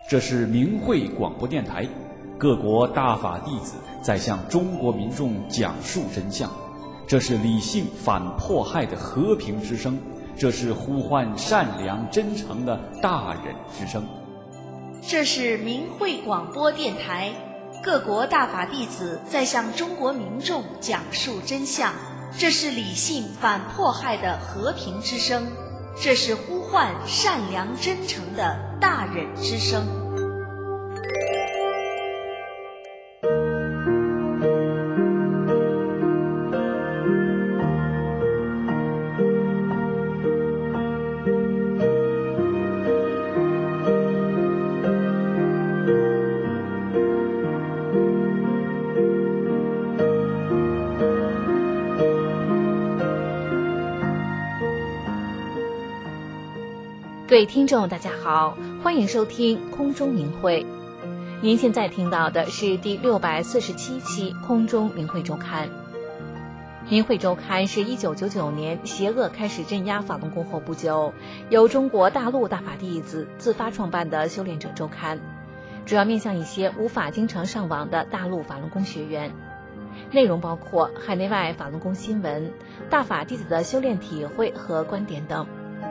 这是明慧广播电台，各国大法弟子在向中国民众讲述真相。这是理性反迫害的和平之声，这是呼唤善良真诚的大忍之声。 这是明慧广播电台，各国大法弟子在向中国民众讲述真相。这是理性反迫害的和平之声，这是呼唤善良真诚的大忍之声。 各位听众大家好，欢迎收听空中明慧。您现在听到的是第647期空中明慧周刊。明慧周刊是1999年邪恶开始镇压法轮功后不久，由中国大陆大法弟子自发创办的修炼者周刊，主要面向一些无法经常上网的大陆法轮功学员。内容包括海内外法轮功新闻、大法弟子的修炼体会和观点等。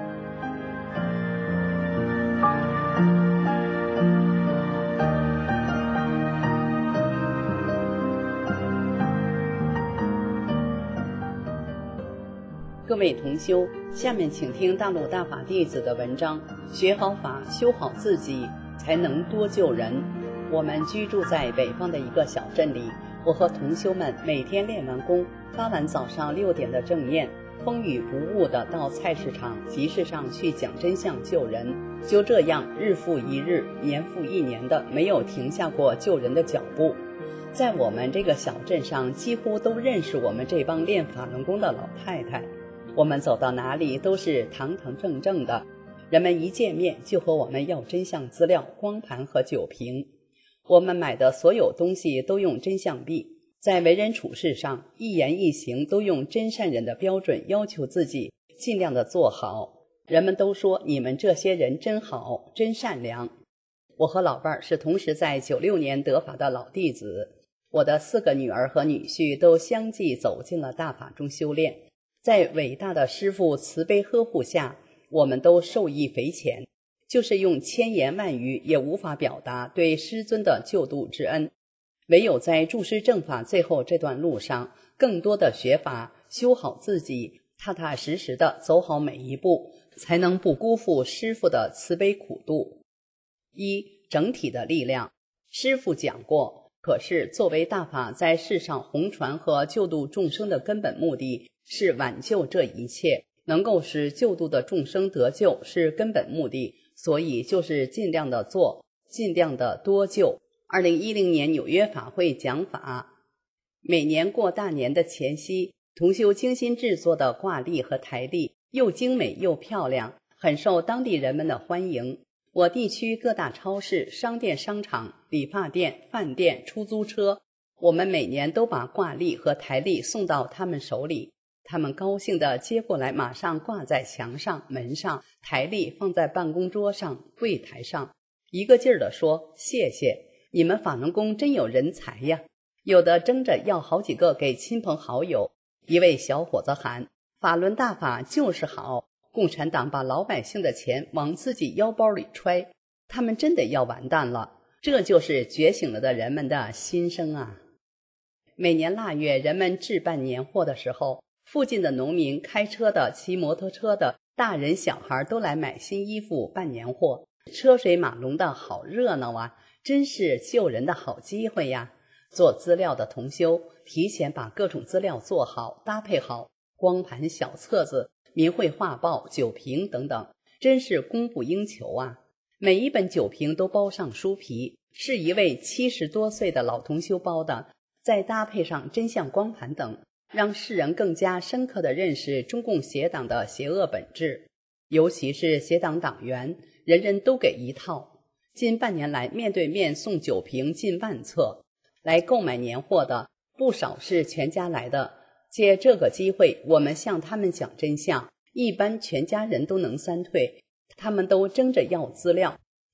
各位同修，下面请听大陆大法弟子的文章，学好法，修好自己，才能多救人。我们居住在北方的一个小镇里，我和同修们每天练完功，发完早上6点的正念，风雨不误地到菜市场、集市上去讲真相救人。就这样日复一日，年复一年的没有停下过救人的脚步。在我们这个小镇上，几乎都认识我们这帮练法轮功的老太太。我们走到哪里都是堂堂正正的，人们一见面就和我们要真相资料、光盘和酒瓶。我们买的所有东西都用真相币，在为人处事上，一言一行都用真善忍的标准要求自己，尽量的做好。人们都说你们这些人真好，真善良。我和老伴儿是同时在96年得法的老弟子，我的4个女儿和女婿都相继走进了大法中修炼。在伟大的师父慈悲呵护下，我们都受益匪浅，就是用千言万语也无法表达对师尊的救度之恩。唯有在助师正法最后这段路上，更多的学法，修好自己，踏踏实实的走好每一步，才能不辜负师父的慈悲苦度。整体的力量。师父讲过，可是作为大法在世上弘传和救度众生的根本目的是挽救这一切，能够使救度的众生得救是根本目的，所以就是尽量的做，尽量的多救。2010年纽约法会讲法，每年过大年的前夕，同修精心制作的挂历和台历又精美又漂亮，很受当地人们的欢迎。我地区各大超市、商店、商场、理发店、饭店、出租车，我们每年都把挂历和台历送到他们手里，他们高兴地接过来，马上挂在墙上、门上，台历放在办公桌上、柜台上，一个劲儿地说谢谢，你们法轮功真有人才呀。有的争着要好几个给亲朋好友。一位小伙子喊，法轮大法就是好，共产党把老百姓的钱往自己腰包里揣，他们真的要完蛋了。这就是觉醒了的人们的心声啊。每年腊月，人们置办年货的时候，附近的农民、开车的、骑摩托车的，大人小孩都来买新衣服办年货，车水马龙的好热闹啊，真是救人的好机会呀。做资料的同修提前把各种资料做好，搭配好，光盘、小册子、明慧画报、酒瓶等等，真是供不应求啊。每一本酒瓶都包上书皮，是一位70多岁的老同修包的，再搭配上真相光盘等，让世人更加深刻地认识中共邪党的邪恶本质。尤其是邪党党员，人人都给一套。近半年来，面对面送酒瓶近万册，来购买年货的不少是全家来的。借这个机会，我们向他们讲真相，一般全家人都能3退，他们都争着要资料。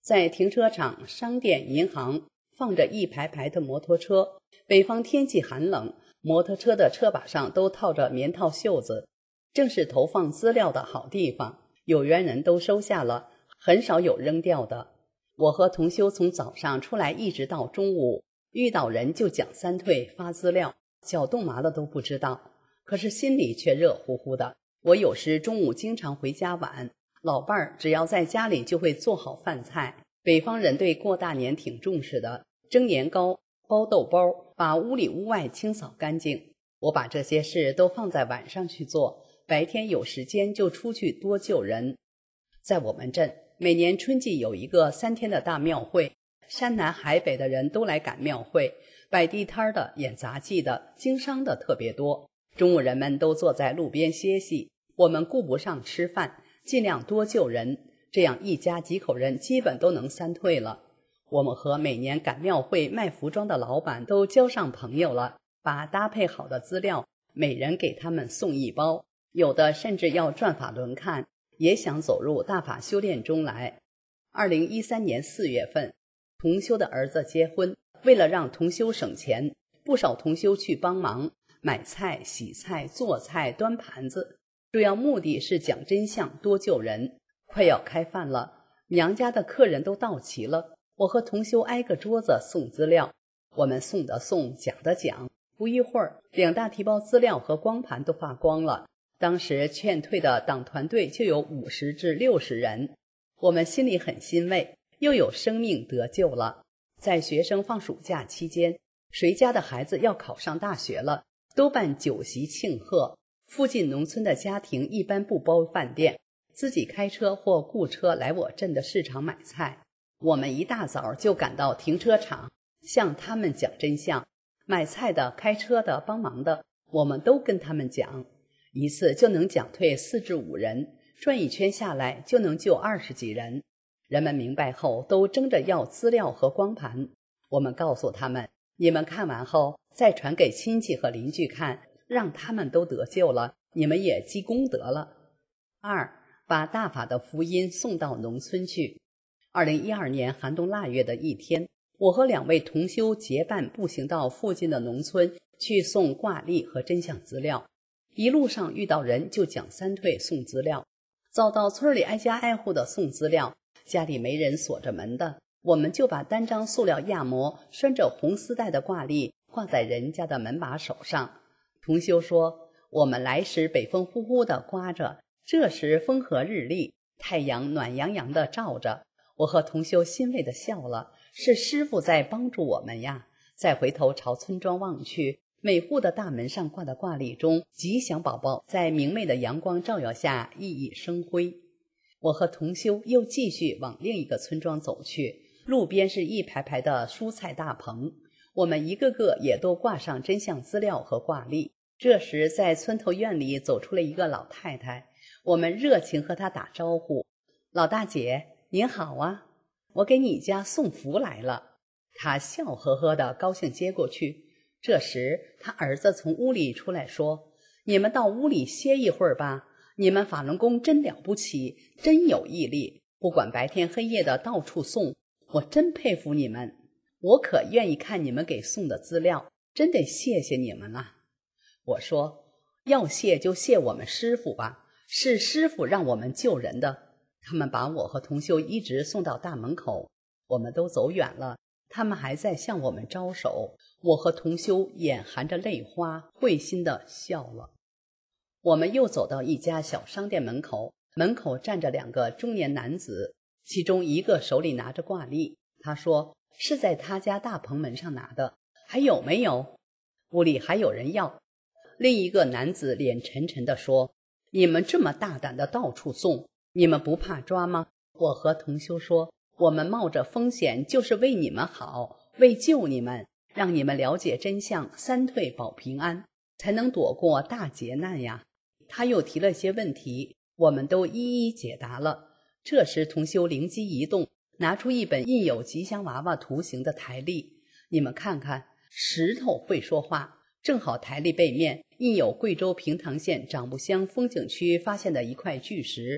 在停车场、商店、银行放着一排排的摩托车。北方天气寒冷，摩托车的车把上都套着棉套袖子，正是投放资料的好地方。有缘人都收下了，很少有扔掉的。我和同修从早上出来一直到中午，遇到人就讲三退发资料，脚冻麻了都不知道，可是心里却热乎乎的。我有时中午经常回家晚，老伴儿只要在家里就会做好饭菜。北方人对过大年挺重视的，蒸年糕、包豆包，把屋里屋外清扫干净。我把这些事都放在晚上去做，白天有时间就出去多救人。在我们镇，每年春季有一个3天的大庙会，山南海北的人都来赶庙会，摆地摊的、演杂技的、经商的特别多。中午人们都坐在路边歇息，我们顾不上吃饭，尽量多救人，这样一家几口人基本都能3退了。我们和每年赶庙会卖服装的老板都交上朋友了，把搭配好的资料每人给他们送1包，有的甚至要转法轮看，也想走入大法修炼中来。2013年4月份，同修的儿子结婚，为了让同修省钱，不少同修去帮忙买菜、洗菜、做菜、端盘子，主要目的是讲真相，多救人。快要开饭了，娘家的客人都到齐了，我和同修挨个桌子送资料，我们送的送，讲的讲。不一会儿，2大提包资料和光盘都发光了。当时劝退的党团队就有50至60人，我们心里很欣慰，又有生命得救了。在学生放暑假期间，谁家的孩子要考上大学了，都办酒席庆贺。附近农村的家庭一般不包饭店，自己开车或雇车来我镇的市场买菜。我们一大早就赶到停车场，向他们讲真相。买菜的、开车的、帮忙的，我们都跟他们讲，一次就能讲退4至5人，转一圈下来就能救20几人。人们明白后都争着要资料和光盘，我们告诉他们，你们看完后再传给亲戚和邻居看，让他们都得救了，你们也积功德了。2. 把大法的福音送到农村去。2012年寒冬腊月的一天，我和2位同修结伴步行到附近的农村去送挂历和真相资料。一路上遇到人就讲三退送资料，遭到村里挨家挨户的送资料，家里没人锁着门的，我们就把单张塑料压模拴着红丝带的挂历挂在人家的门把手上。同修说，我们来时北风呼呼的刮着，这时风和日丽，太阳暖洋洋的照着，我和同修欣慰的笑了，是师父在帮助我们呀。再回头朝村庄望去，每户的大门上挂的挂历中，吉祥宝宝在明媚的阳光照耀下熠熠生辉。我和同修又继续往另一个村庄走去，路边是一排排的蔬菜大棚，我们一个个也都挂上真相资料和挂历。这时在村头院里走出了一个老太太，我们热情和她打招呼，老大姐您好啊，我给你家送福来了。她笑呵呵的高兴接过去。这时他儿子从屋里出来说，你们到屋里歇一会儿吧，你们法轮功真了不起，真有毅力，不管白天黑夜的到处送，我真佩服你们，我可愿意看你们给送的资料，真得谢谢你们了。我说，要谢就谢我们师父吧，是师父让我们救人的。他们把我和同修一直送到大门口，我们都走远了，他们还在向我们招手，我和同修眼含着泪花，会心的笑了。我们又走到一家小商店门口，门口站着2个中年男子，其中一个手里拿着挂历，他说是在他家大棚门上拿的，还有没有？屋里还有人要。另一个男子脸沉沉地说，你们这么大胆的到处送，你们不怕抓吗？我和同修说，我们冒着风险就是为你们好，为救你们，让你们了解真相，三退保平安，才能躲过大劫难呀。他又提了些问题，我们都一一解答了。这时同修灵机一动，拿出一本印有吉祥娃娃图形的台历，你们看看，石头会说话。正好台历背面印有贵州平塘县长布乡风景区发现的一块巨石，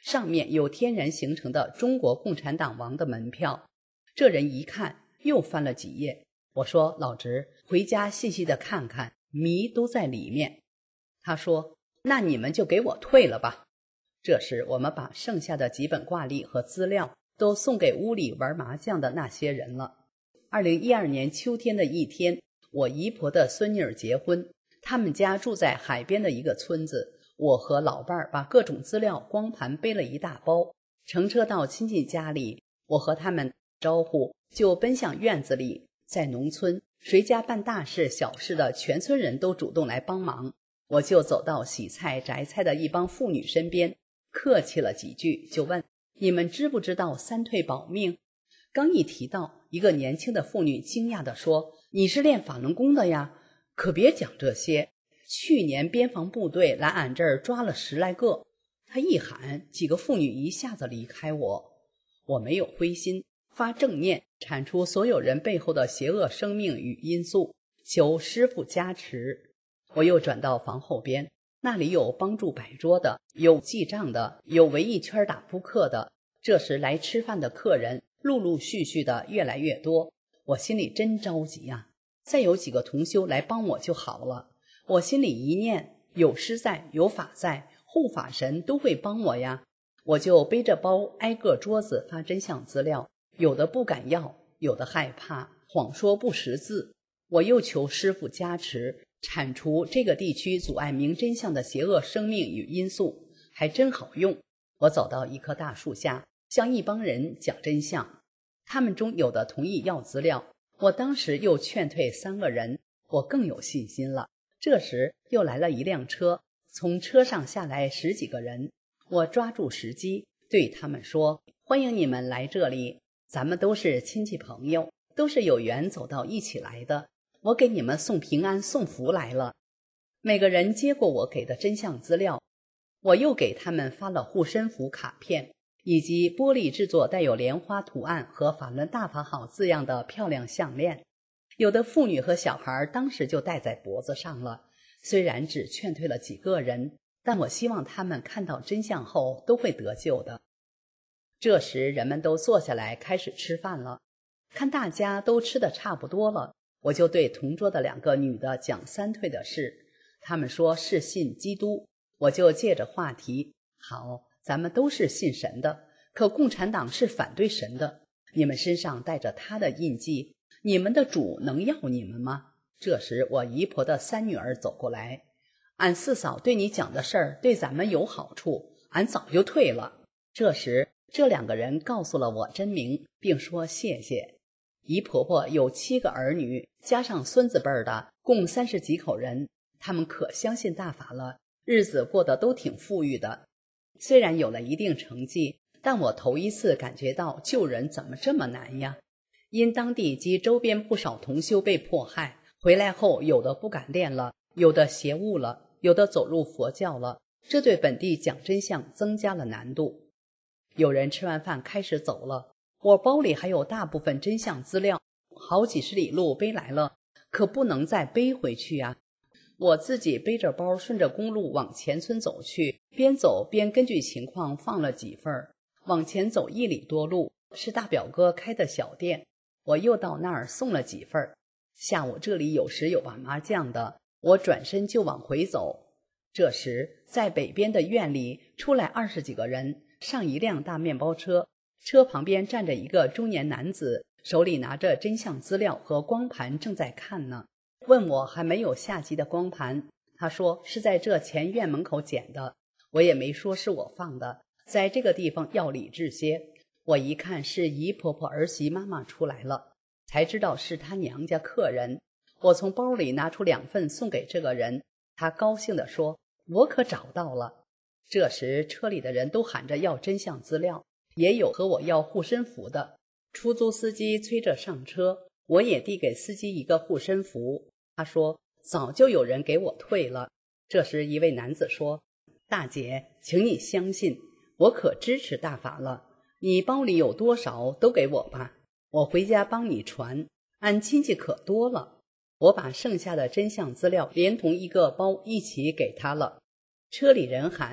上面有天然形成的中国共产党王的门票。这人一看又翻了几页。我说老直，回家细细的看看，谜都在里面。他说那你们就给我退了吧。这时我们把剩下的几本挂历和资料都送给屋里玩麻将的那些人了。2012年秋天的一天，我姨婆的孙女儿结婚，他们家住在海边的一个村子。我和老伴儿把各种资料光盘背了一大包，乘车到亲戚家里。我和他们打招呼，就奔向院子里。在农村，谁家办大事小事的，全村人都主动来帮忙。我就走到洗菜摘菜的一帮妇女身边，客气了几句，就问你们知不知道三退保命？刚一提到，一个年轻的妇女惊讶地说，你是练法轮功的呀？可别讲这些，去年边防部队来俺这儿抓了10来个。他一喊，几个妇女一下子离开我。我没有灰心，发正念，铲除所有人背后的邪恶生命与因素，求师父加持。我又转到房后边，那里有帮助摆桌的，有记账的，有围一圈打扑克的。这时来吃饭的客人陆陆续续的越来越多，我心里真着急啊！再有几个同修来帮我就好了。我心里一念，有师在，有法在，护法神都会帮我呀。我就背着包挨个桌子发真相资料，有的不敢要，有的害怕，谎说不识字。我又求师父加持，铲除这个地区阻碍明真相的邪恶生命与因素，还真好用。我走到一棵大树下，向一帮人讲真相。他们中有的同意要资料，我当时又劝退3个人，我更有信心了。这时又来了一辆车，从车上下来10几个人。我抓住时机对他们说，欢迎你们来这里，咱们都是亲戚朋友，都是有缘走到一起来的，我给你们送平安送福来了。每个人接过我给的真相资料，我又给他们发了护身符卡片，以及玻璃制作带有莲花图案和法轮大法好字样的漂亮项链。有的妇女和小孩当时就戴在脖子上了。虽然只劝退了几个人，但我希望他们看到真相后都会得救的。这时人们都坐下来开始吃饭了，看大家都吃得差不多了，我就对同桌的2个女的讲三退的事。他们说是信基督，我就借着话题，好，咱们都是信神的，可共产党是反对神的，你们身上带着他的印记，你们的主能要你们吗？这时我姨婆的3女儿走过来，俺四嫂对你讲的事儿对咱们有好处，俺早就退了。这时这2个人告诉了我真名，并说谢谢。姨婆婆有7个儿女，加上孙子辈的，共30几口人，他们可相信大法了，日子过得都挺富裕的。虽然有了一定成绩，但我头一次感觉到救人怎么这么难呀。因当地及周边不少同修被迫害，回来后有的不敢练了，有的邪悟了，有的走入佛教了，这对本地讲真相增加了难度。有人吃完饭开始走了，我包里还有大部分真相资料，好几十里路背来了，可不能再背回去呀。我自己背着包顺着公路往前村走去，边走边根据情况放了几份。往前走1里多路，是大表哥开的小店，我又到那儿送了几份。下午这里有时有玩麻将的，我转身就往回走。这时在北边的院里出来20几个人，上一辆大面包车，车旁边站着一个中年男子，手里拿着真相资料和光盘正在看呢。问我还没有下集的光盘，他说是在这前院门口捡的，我也没说是我放的，在这个地方要理智些。我一看是姨婆婆儿媳妈妈出来了，才知道是她娘家客人。我从包里拿出2份送给这个人，他高兴地说，我可找到了。这时车里的人都喊着要真相资料，也有和我要护身符的。出租司机催着上车，我也递给司机一个护身符，他说早就有人给我退了。这时一位男子说，大姐，请你相信，我可支持大法了，你包里有多少都给我吧，我回家帮你传，俺亲戚可多了。我把剩下的真相资料连同一个包一起给他了。车里人喊，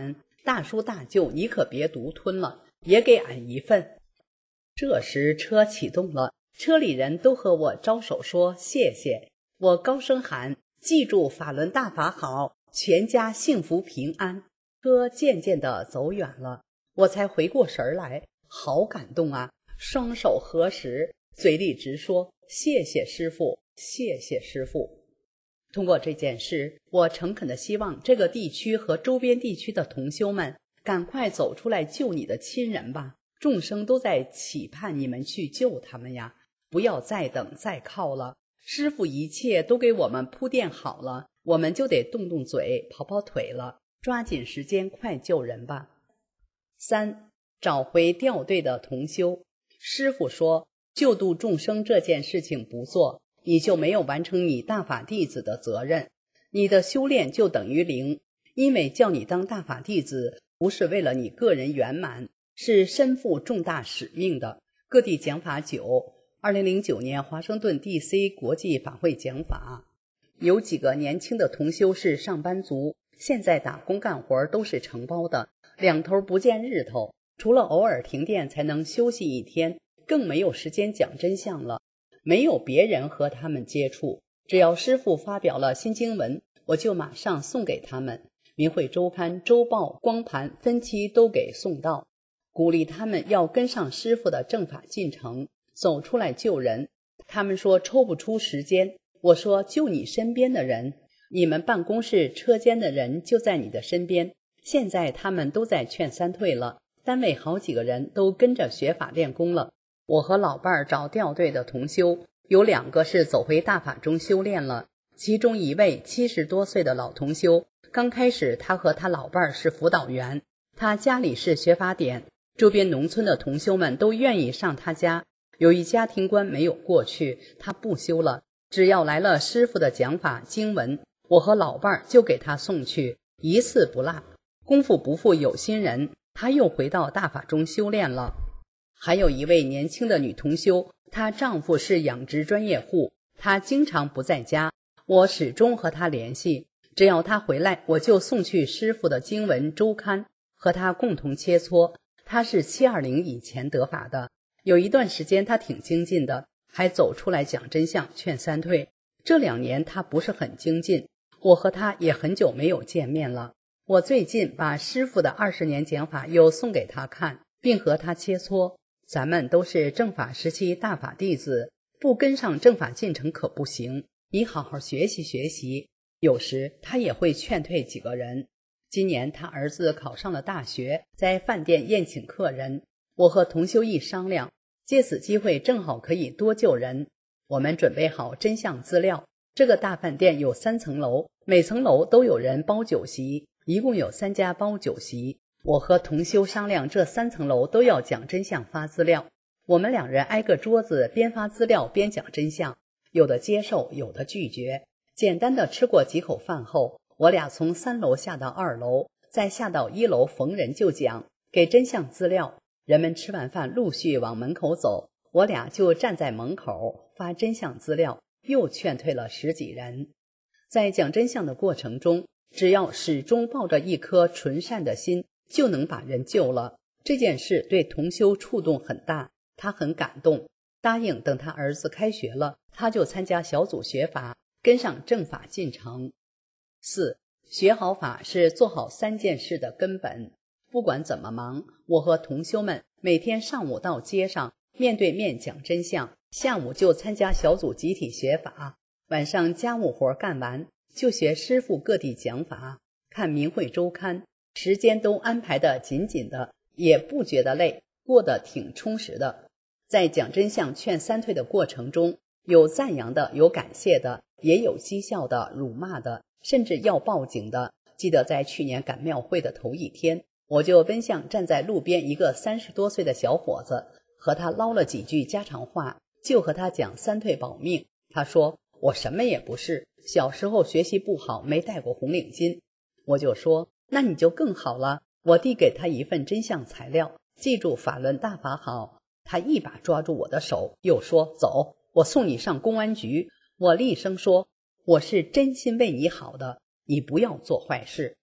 大叔大舅，你可别独吞了，也给俺一份。这时车启动了，车里人都和我招手说谢谢。我高声喊，记住法轮大法好，全家幸福平安。车渐渐地走远了，我才回过神来，好感动啊，双手合十，嘴里直说谢谢师父，谢谢师父。通过这件事，我诚恳地希望这个地区和周边地区的同修们赶快走出来救你的亲人吧，众生都在期盼你们去救他们呀，不要再等再靠了，师父一切都给我们铺垫好了，我们就得动动嘴跑跑腿了，抓紧时间快救人吧。3. 找回掉队的同修。师父说，救度众生这件事情不做，你就没有完成你大法弟子的责任，你的修炼就等于零，因为叫你当大法弟子不是为了你个人圆满，是身负重大使命的。各地讲法9 2009年华盛顿 DC 国际法会讲法，有几个年轻的同修是上班族，现在打工干活都是承包的，两头不见日头，除了偶尔停电才能休息一天，更没有时间讲真相了，没有别人和他们接触，只要师父发表了新经文，我就马上送给他们，明慧周刊、周报、光盘分期都给送到，鼓励他们要跟上师父的正法进程，走出来救人。他们说抽不出时间，我说就你身边的人，你们办公室车间的人就在你的身边，现在他们都在劝三退了，单位好几个人都跟着学法练功了。我和老伴儿找掉队的同修，有2个是走回大法中修炼了，其中一位70多岁的老同修，刚开始他和他老伴儿是辅导员，他家里是学法点，周边农村的同修们都愿意上他家，由于家庭关没有过去，他不修了，只要来了师父的讲法经文，我和老伴儿就给他送去，一次不落。功夫不负有心人，他又回到大法中修炼了。还有一位年轻的女同修，她丈夫是养殖专业户，她经常不在家，我始终和她联系，只要她回来，我就送去师父的经文周刊，和她共同切磋。她是720以前得法的，有一段时间她挺精进的，还走出来讲真相劝三退。这2年她不是很精进，我和她也很久没有见面了。我最近把师父的20年讲法又送给她看，并和她切磋。咱们都是正法时期大法弟子，不跟上正法进程可不行，你好好学习学习。有时他也会劝退几个人。今年他儿子考上了大学，在饭店宴请客人，我和同修一商量，借此机会正好可以多救人。我们准备好真相资料，这个大饭店有3层楼，每层楼都有人包酒席，一共有3家包酒席。我和同修商量，这3层楼都要讲真相发资料，我们2人挨个桌子，边发资料边讲真相，有的接受，有的拒绝。简单的吃过几口饭后，我俩从3楼下到2楼，再下到1楼，逢人就讲，给真相资料。人们吃完饭陆续往门口走，我俩就站在门口发真相资料，又劝退了10几人。在讲真相的过程中，只要始终抱着一颗纯善的心，就能把人救了。这件事对同修触动很大，他很感动，答应等他儿子开学了，他就参加小组学法，跟上正法进程。4. 学好法是做好3件事的根本。不管怎么忙，我和同修们每天上午到街上面对面讲真相，下午就参加小组集体学法，晚上家务活干完就学师父各地讲法，看明慧周刊，时间都安排得紧紧的，也不觉得累，过得挺充实的。在讲真相劝三退的过程中，有赞扬的，有感谢的，也有讥笑的，辱骂的，甚至要报警的。记得在去年赶庙会的头一天，我就奔向站在路边一个30多岁的小伙子，和他唠了几句家常话，就和他讲三退保命。他说我什么也不是，小时候学习不好，没戴过红领巾。我就说那你就更好了。我递给他一份真相材料，记住法轮大法好。他一把抓住我的手，又说走，我送你上公安局。我厉声说我是真心为你好的，你不要做坏事。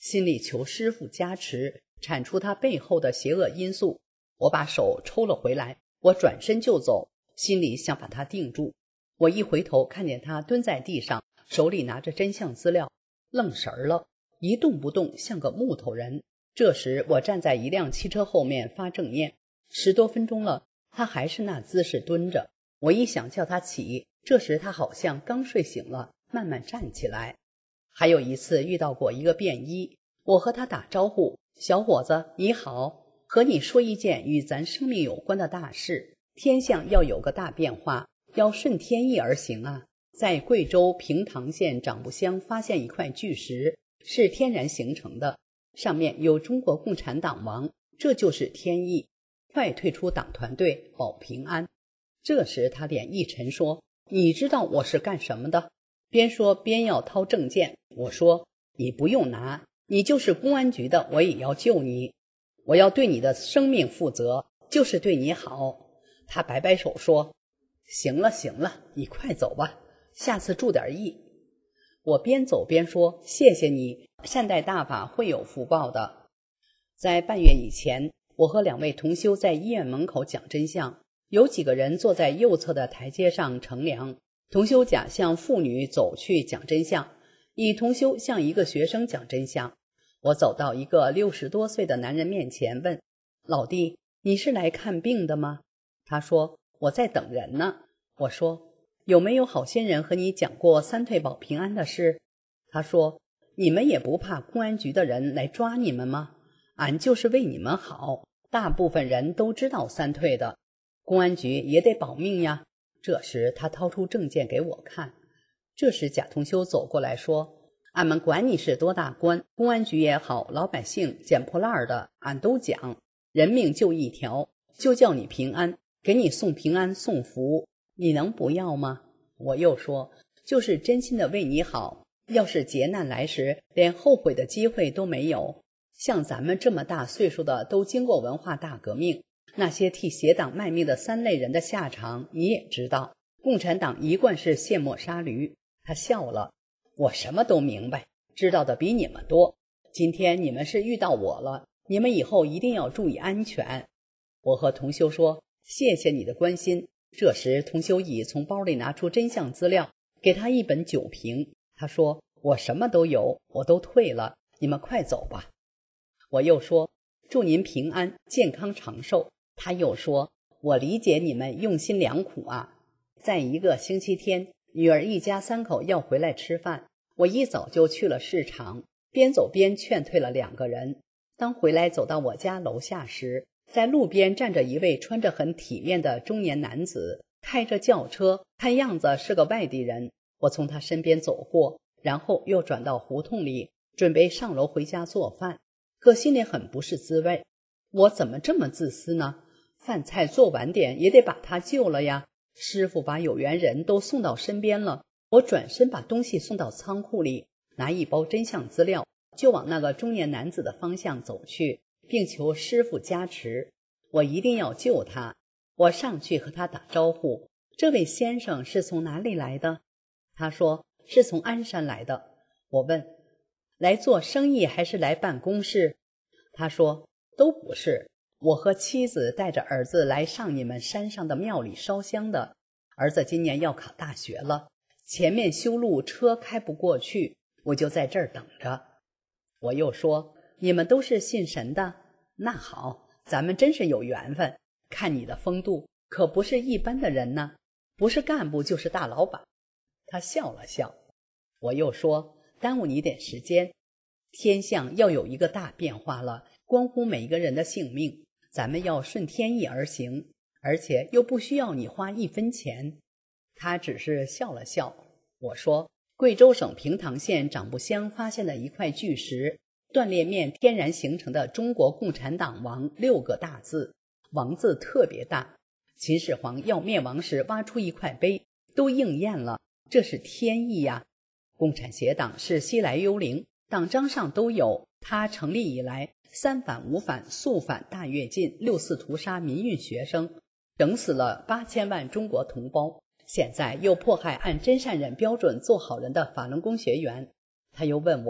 心里求师父加持，铲除他背后的邪恶因素。我把手抽了回来，我转身就走，心里想把他定住。我一回头看见他蹲在地上，手里拿着真相资料，愣神儿了，一动不动，像个木头人。这时我站在一辆汽车后面发正念，10多分钟了，他还是那姿势蹲着。我一想叫他起，这时他好像刚睡醒了，慢慢站起来。还有一次遇到过一个便衣，我和他打招呼，小伙子你好，和你说一件与咱生命有关的大事。天象要有个大变化，要顺天意而行啊。在贵州平塘县长布乡发现一块巨石，是天然形成的，上面有中国共产党王，这就是天意，快退出党团队，保平安。这时他脸一沉说，你知道我是干什么的？边说边要掏证件。我说你不用拿，你就是公安局的，我也要救你，我要对你的生命负责，就是对你好。他摆摆手说，行了行了，你快走吧，下次注点意。我边走边说，谢谢你，善待大法会有福报的。在半月以前，我和2位同修在医院门口讲真相，有几个人坐在右侧的台阶上乘凉。同修甲向妇女走去讲真相，乙同修向一个学生讲真相。我走到一个60多岁的男人面前问，老弟，你是来看病的吗？他说，我在等人呢。我说，有没有好心人和你讲过三退保平安的事？他说，你们也不怕公安局的人来抓你们吗？俺就是为你们好，大部分人都知道三退的，公安局也得保命呀。这时他掏出证件给我看。这时贾同修走过来说，俺们管你是多大官，公安局也好，老百姓捡破烂的，俺都讲，人命就一条，就叫你平安，给你送平安送福，你能不要吗？我又说，就是真心的为你好，要是劫难来时连后悔的机会都没有。像咱们这么大岁数的都经过文化大革命，那些替邪党卖命的3类人的下场你也知道，共产党一贯是卸磨杀驴。他笑了，我什么都明白，知道的比你们多。今天你们是遇到我了，你们以后一定要注意安全。我和同修说，谢谢你的关心。这时同修乙从包里拿出真相资料，给他一本酒瓶。他说，我什么都有，我都退了，你们快走吧。我又说，祝您平安健康长寿。他又说，我理解你们用心良苦啊。在一个星期天，女儿一家3口要回来吃饭，我一早就去了市场，边走边劝退了2个人。当回来走到我家楼下时，在路边站着一位穿着很体面的中年男子，开着轿车，看样子是个外地人。我从他身边走过，然后又转到胡同里，准备上楼回家做饭，可心里很不是滋味。我怎么这么自私呢？饭菜做晚点也得把他救了呀。师傅把有缘人都送到身边了，我转身把东西送到仓库里，拿一包真相资料，就往那个中年男子的方向走去，并求师傅加持，我一定要救他。我上去和他打招呼，这位先生是从哪里来的？他说，是从鞍山来的。我问，来做生意还是来办公事？他说，都不是，我和妻子带着儿子来上你们山上的庙里烧香的。儿子今年要考大学了，前面修路车开不过去，我就在这儿等着。我又说，你们都是信神的？那好，咱们真是有缘分，看你的风度，可不是一般的人呢，不是干部就是大老板。他笑了笑。我又说，耽误你点时间，天象要有一个大变化了，关乎每一个人的性命，咱们要顺天意而行，而且又不需要你花1分钱。他只是笑了笑。我说，贵州省平塘县长布乡发现的一块巨石，断裂面天然形成的中国共产党王6个大字，王字特别大。秦始皇要灭亡时挖出一块碑，都应验了，这是天意呀。共产邪党是西来幽灵，党章上都有，它成立以来3反5反肃反大跃进6四屠杀民运学生，整死了8000万中国同胞，现在又迫害按真善忍标准做好人的法轮功学员。他又问我，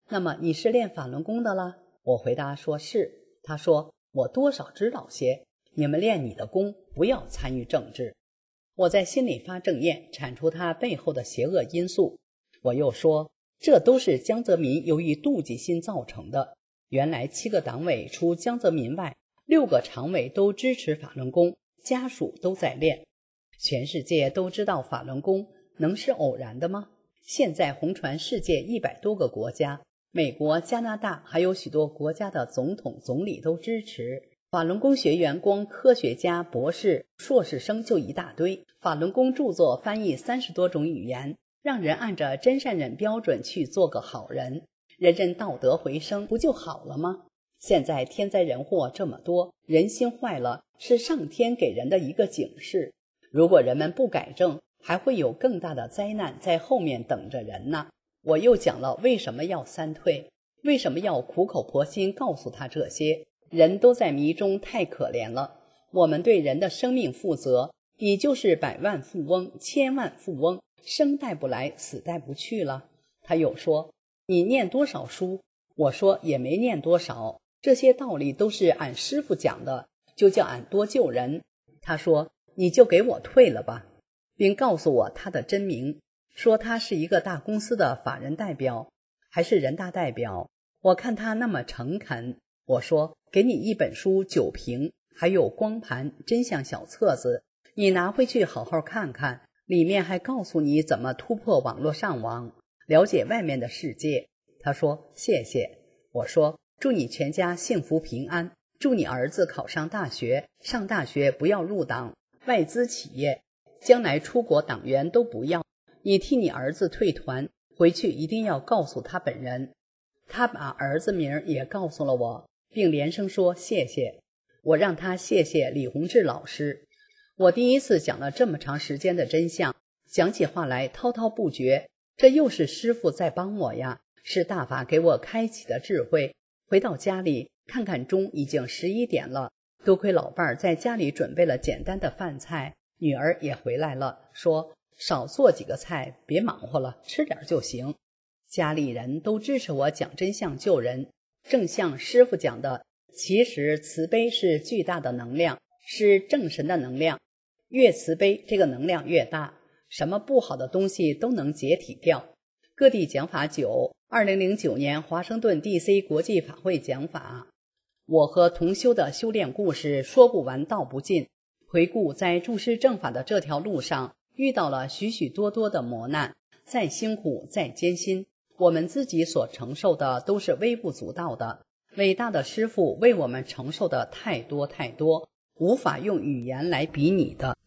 那么你是练法轮功的了？我回答说是。他说我多少知道些，你们练你的功，不要参与政治。我在心里发正念，铲除他背后的邪恶因素。我又说，这都是江泽民由于妒忌心造成的。原来7个党委除江泽民外，6个常委都支持法轮功，家属都在练。全世界都知道法轮功，能是偶然的吗？现在红传世界100多个国家，美国、加拿大还有许多国家的总统、总理都支持。法轮功学员光科学家、博士、硕士生就一大堆。法轮功著作翻译30多种语言，让人按着真善忍标准去做个好人，人人道德回升，不就好了吗？现在天灾人祸这么多，人心坏了，是上天给人的一个警示。如果人们不改正，还会有更大的灾难在后面等着人呢。我又讲了为什么要3退，为什么要苦口婆心告诉他这些。人都在迷中，太可怜了。我们对人的生命负责，你就是100万富翁、1000万富翁，生带不来，死带不去了。他又说，你念多少书？我说也没念多少，这些道理都是俺师父讲的，就叫俺多救人。他说，你就给我退了吧，并告诉我他的真名，说他是一个大公司的法人代表，还是人大代表。我看他那么诚恳，我说，给你一本书9评，还有光盘、真相小册子，你拿回去好好看看，里面还告诉你怎么突破网络上网，了解外面的世界。他说谢谢。我说祝你全家幸福平安，祝你儿子考上大学，上大学不要入党，外资企业，将来出国党员都不要，你替你儿子退团，回去一定要告诉他本人。他把儿子名也告诉了我，并连声说谢谢。我让他谢谢李洪志老师。我第一次讲了这么长时间的真相，讲起话来滔滔不绝，这又是师父在帮我呀，是大法给我开启的智慧。回到家里看看钟，已经11点了，多亏老伴儿在家里准备了简单的饭菜，女儿也回来了，说少做几个菜，别忙活了，吃点就行。家里人都支持我讲真相救人，正像师父讲的，其实慈悲是巨大的能量，是正神的能量，越慈悲这个能量越大，什么不好的东西都能解体掉。各地讲法9 2009年华盛顿 DC 国际法会讲法，我和同修的修炼故事说不完道不尽。回顾在注师正法的这条路上，遇到了许许多多的磨难，再辛苦再艰辛，我们自己所承受的都是微不足道的，伟大的师父为我们承受的太多太多，无法用语言来比拟的。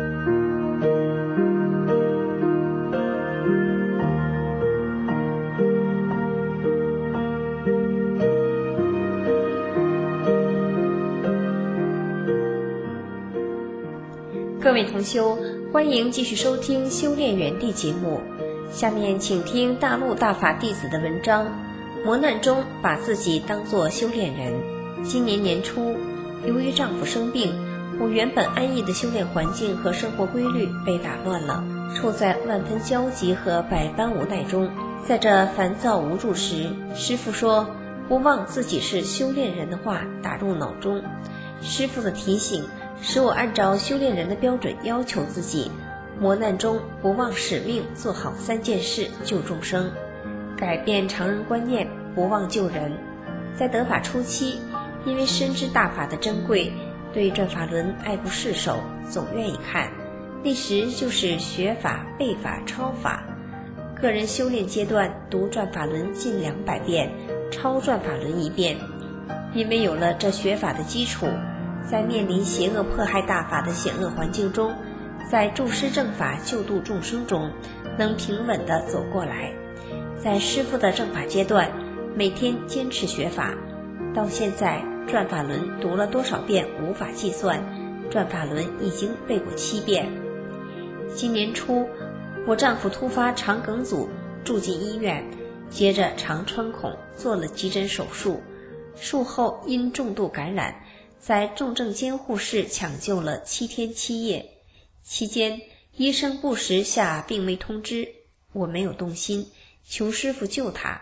各位同修，欢迎继续收听修炼园地节目。下面请听大陆大法弟子的文章。磨难中把自己当作修炼人。今年年初，由于丈夫生病，我原本安逸的修炼环境和生活规律被打乱了，处在万分焦急和百般无奈中。在这烦躁无助时，师父说不忘自己是修炼人的话打入脑中。师父的提醒使我按照修炼人的标准要求自己，磨难中不忘使命，做好3件事救众生，改变常人观念，不忘救人。在得法初期，因为深知大法的珍贵，对转法轮爱不释手，总愿意看。那时就是学法、背法、抄法。个人修炼阶段读转法轮近200遍，抄转法轮1遍。因为有了这学法的基础，在面临邪恶迫害大法的险恶环境中，在注师正法救度众生中，能平稳地走过来。在师父的正法阶段，每天坚持学法，到现在转法轮读了多少遍无法计算，转法轮已经背过7遍。今年初，我丈夫突发肠梗阻，住进医院，接着肠穿孔，做了急诊手术，术后因重度感染，在重症监护室抢救了7天7夜，期间医生不时下病危通知，我没有动心，求师父救他。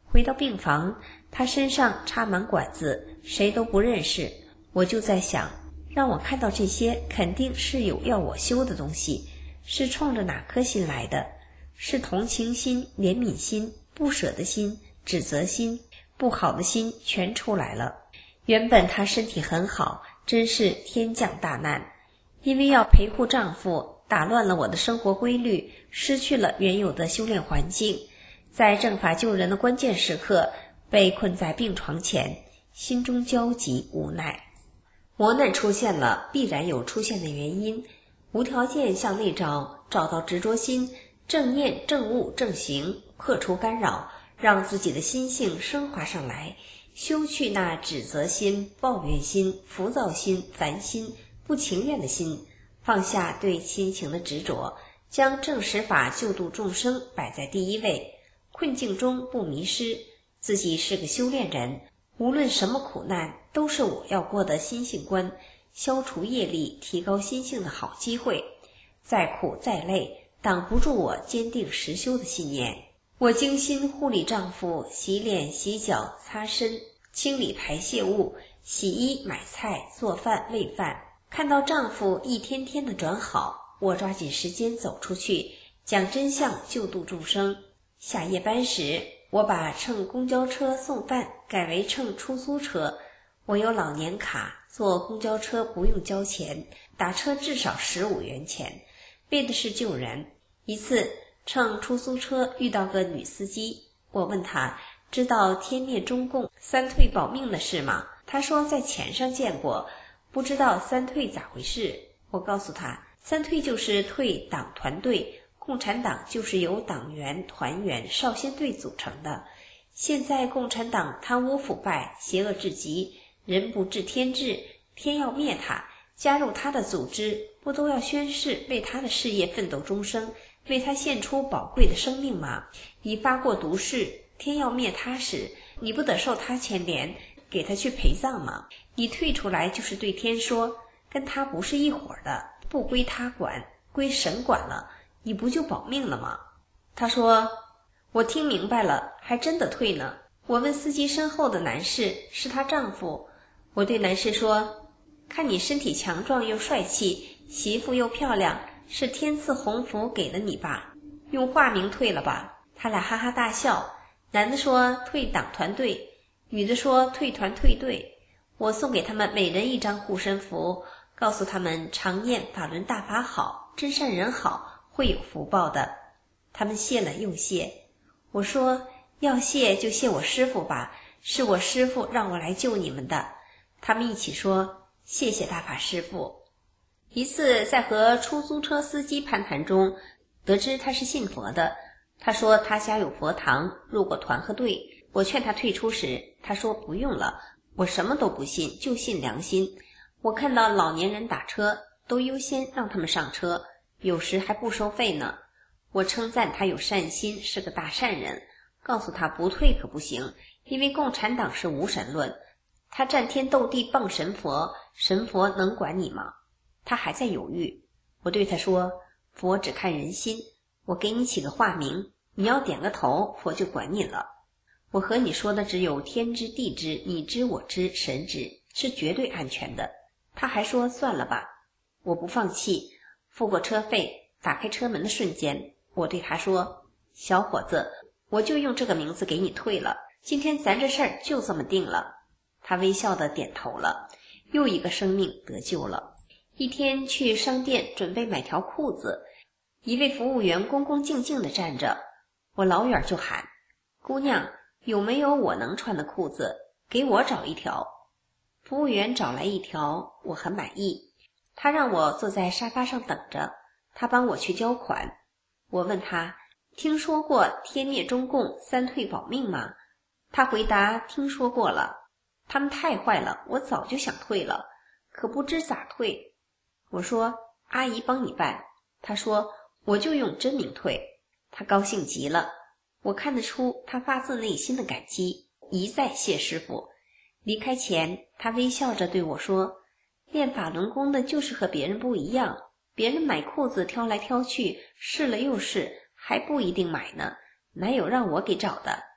回到病房，他身上插满管子，谁都不认识。我就在想，让我看到这些肯定是有要我修的东西，是冲着哪颗心来的？是同情心、怜悯心、不舍的心、指责心，不好的心全出来了。原本她身体很好，真是天降大难。因为要陪护丈夫，打乱了我的生活规律，失去了原有的修炼环境，在正法救人的关键时刻被困在病床前，心中焦急无奈。磨难出现了，必然有出现的原因，无条件向内找，找到执着心，正念正悟正行，破除干扰，让自己的心性升华上来，修去那指责心、抱怨心、浮躁心、烦心、不情愿的心，放下对亲情的执着，将正实法救度众生摆在第一位，困境中不迷失。自己是个修炼人，无论什么苦难都是我要过的心性关，消除业力，提高心性的好机会。再苦再累，挡不住我坚定实修的信念。我精心护理丈夫，洗脸洗脚擦身，清理排泄物，洗衣买菜做饭喂饭。看到丈夫一天天的转好，我抓紧时间走出去，讲真相救度众生。下夜班时，我把乘公交车送饭改为乘出租车。我有老年卡，坐公交车不用交钱，打车至少15元钱，为的是救人。一次乘出租车遇到个女司机，我问她知道天灭中共三退保命的事吗？她说在钱上见过，不知道三退咋回事。我告诉她，三退就是退党团队，共产党就是由党员、团员、少先队组成的。现在共产党贪污腐败，邪恶至极，人不治天治，天要灭他，加入他的组织，不都要宣誓为他的事业奋斗终生，为他献出宝贵的生命吗？你发过毒誓，天要灭他时，你不得受他牵连，给他去陪葬吗？你退出来就是对天说，跟他不是一伙的，不归他管，归神管了，你不就保命了吗？他说，我听明白了，还真的退呢。我问司机身后的男士，是她丈夫。我对男士说，看你身体强壮又帅气，媳妇又漂亮，是天赐鸿福给了你吧？用化名退了吧？他俩哈哈大笑。男的说退党团队，女的说退团退队。我送给他们每人一张护身符，告诉他们常念法轮大法好，真善人好，会有福报的。他们谢了又谢。我说，要谢就谢我师父吧，是我师父让我来救你们的。他们一起说，谢谢大法师父。一次在和出租车司机攀谈中，得知他是信佛的。他说他家有佛堂，入过团和队。我劝他退出时，他说不用了，我什么都不信，就信良心。我看到老年人打车，都优先让他们上车，有时还不收费呢。我称赞他有善心，是个大善人，告诉他不退可不行，因为共产党是无神论，他战天斗地傍神佛，神佛能管你吗？他还在犹豫。我对他说，佛只看人心，我给你起个化名，你要点个头，佛就管你了。我和你说的只有天知地知，你知我知神知，是绝对安全的。他还说算了吧。我不放弃，付过车费，打开车门的瞬间，我对他说，小伙子，我就用这个名字给你退了，今天咱这事儿就这么定了。他微笑地点头了，又一个生命得救了。一天去商店准备买条裤子，一位服务员恭恭敬敬地站着，我老远就喊，姑娘，有没有我能穿的裤子？给我找一条。服务员找来一条，我很满意。他让我坐在沙发上等着，他帮我去交款。我问他，听说过天灭中共三退保命吗？他回答，听说过了。他们太坏了，我早就想退了，可不知咋退。我说，阿姨帮你办。他说，我就用真名退。他高兴极了，我看得出他发自内心的感激，一再谢师傅。离开前，他微笑着对我说，练法轮功的就是和别人不一样，别人买裤子挑来挑去，试了又试，还不一定买呢，哪有让我给找的？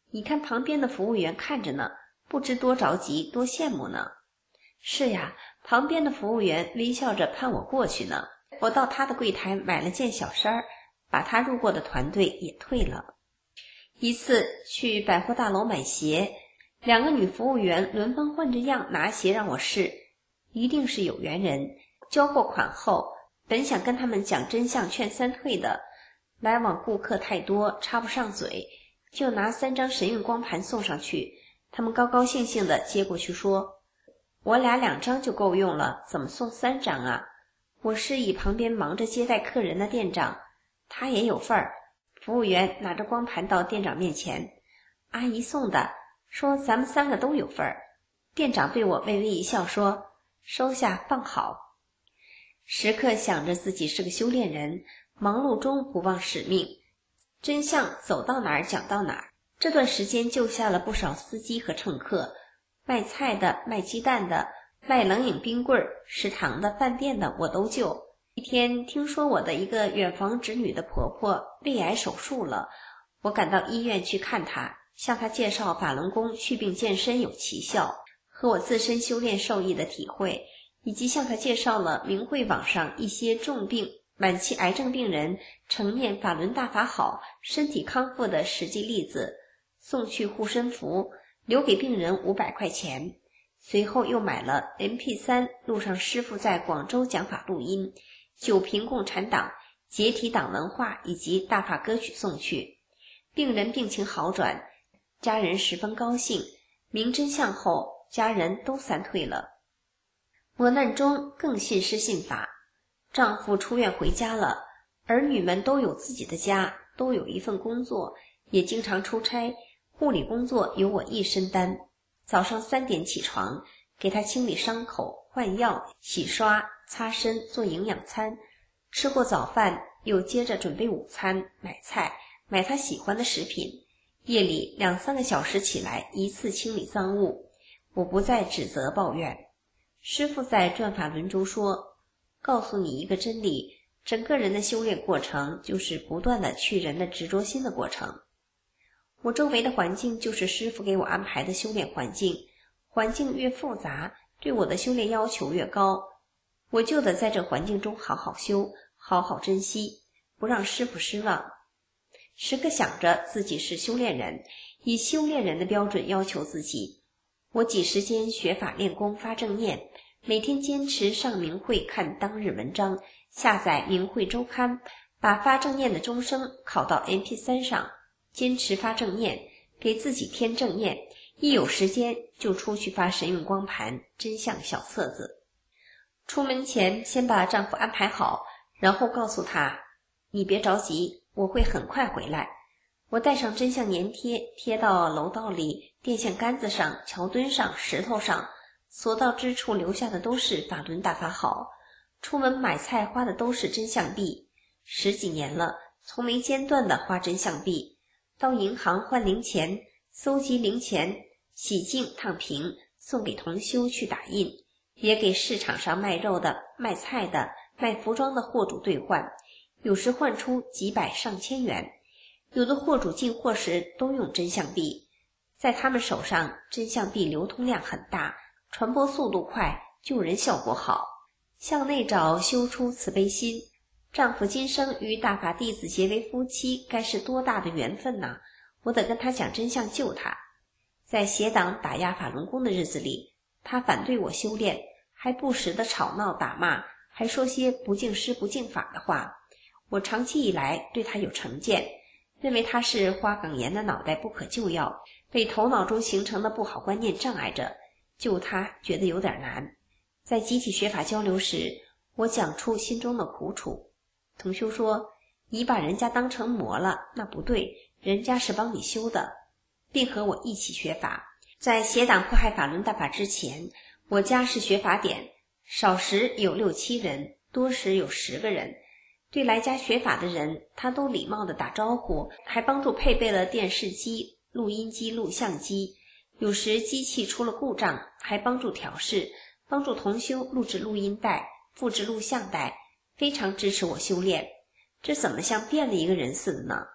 你看旁边的服务员看着呢，不知多着急多羡慕呢。是呀，旁边的服务员微笑着盼我过去呢。我到他的柜台买了件小衫，把他入过的团队也退了。一次去百货大楼买鞋，2个女服务员轮番换着样拿鞋让我试，一定是有缘人。交过款后，本想跟他们讲真相劝3退的，来往顾客太多插不上嘴，就拿3张神韵光盘送上去。他们高高兴兴地接过去说，我俩2张就够用了，怎么送3张啊？我示意旁边忙着接待客人的店长，他也有份儿。服务员拿着光盘到店长面前，阿姨送的，说咱们3个都有份儿。店长对我微微一笑说，收下放好。时刻想着自己是个修炼人，忙碌中不忘使命，真相走到哪儿讲到哪儿。这段时间救下了不少司机和乘客，卖菜的、卖鸡蛋的、卖冷饮冰棍、食堂的、饭店的我都救。一天听说我的一个远房侄女的婆婆胃癌手术了，我赶到医院去看她，向她介绍法轮功祛病健身有奇效，和我自身修炼受益的体会，以及向她介绍了明慧网上一些重病晚期癌症病人承念法轮大法好，身体康复的实际例子，送去护身符，留给病人500块钱。随后又买了 MP3 录上师父在广州讲法录音，九评共产党、解体党文化以及大法歌曲送去。病人病情好转，家人十分高兴。明真相后，家人都3退了。磨难中更信师信法，丈夫出院回家了，儿女们都有自己的家，都有一份工作，也经常出差，护理工作由我一身担。早上3点起床，给他清理伤口、换药、洗刷、擦身、做营养餐。吃过早饭，又接着准备午餐，买菜，买他喜欢的食品。夜里2-3个小时起来一次清理脏物。我不再指责抱怨。师父在转法轮中说，告诉你一个真理，整个人的修炼过程就是不断的去人的执着心的过程。我周围的环境就是师父给我安排的修炼环境，环境越复杂，对我的修炼要求越高，我就得在这环境中好好修，好好珍惜，不让师父失望。时刻想着自己是修炼人，以修炼人的标准要求自己。我挤时间学法练功发正念，每天坚持上明慧看当日文章，下载明慧周刊，把发正念的钟声拷到 MP3 上，坚持发正念，给自己添正念，一有时间就出去发神韵光盘、真相小册子。出门前先把丈夫安排好，然后告诉他，你别着急，我会很快回来。我带上真相粘贴，贴到楼道里、电线杆子上、桥墩上、石头上，所到之处留下的都是法轮大法好。出门买菜花的都是真相币，10几年了，从没间断的花真相币。到银行换零钱，搜集零钱，洗净烫平，送给同修去打印，也给市场上卖肉的、卖菜的、卖服装的货主兑换，有时换出几百上千元。有的货主进货时都用真相币，在他们手上真相币流通量很大，传播速度快，救人效果好。向内找修出慈悲心，丈夫今生与大法弟子结为夫妻，该是多大的缘分呐！我得跟他讲真相救他。在邪党打压法轮功的日子里，他反对我修炼，还不时的吵闹打骂，还说些不敬师不敬法的话。我长期以来对他有成见，认为他是花岗岩的脑袋不可救药，被头脑中形成的不好观念障碍着，救他觉得有点难。在集体学法交流时，我讲出心中的苦楚。同修说，你把人家当成魔了，那不对，人家是帮你修的，并和我一起学法。在邪党迫害法轮大法之前，我家是学法点，少时有6、7人，多时有10个人。对来家学法的人，他都礼貌地打招呼，还帮助配备了电视机、录音机、录像机。有时机器出了故障，还帮助调试，帮助同修录制录音带、复制录像带，非常支持我修炼。这怎么像变了一个人似的呢？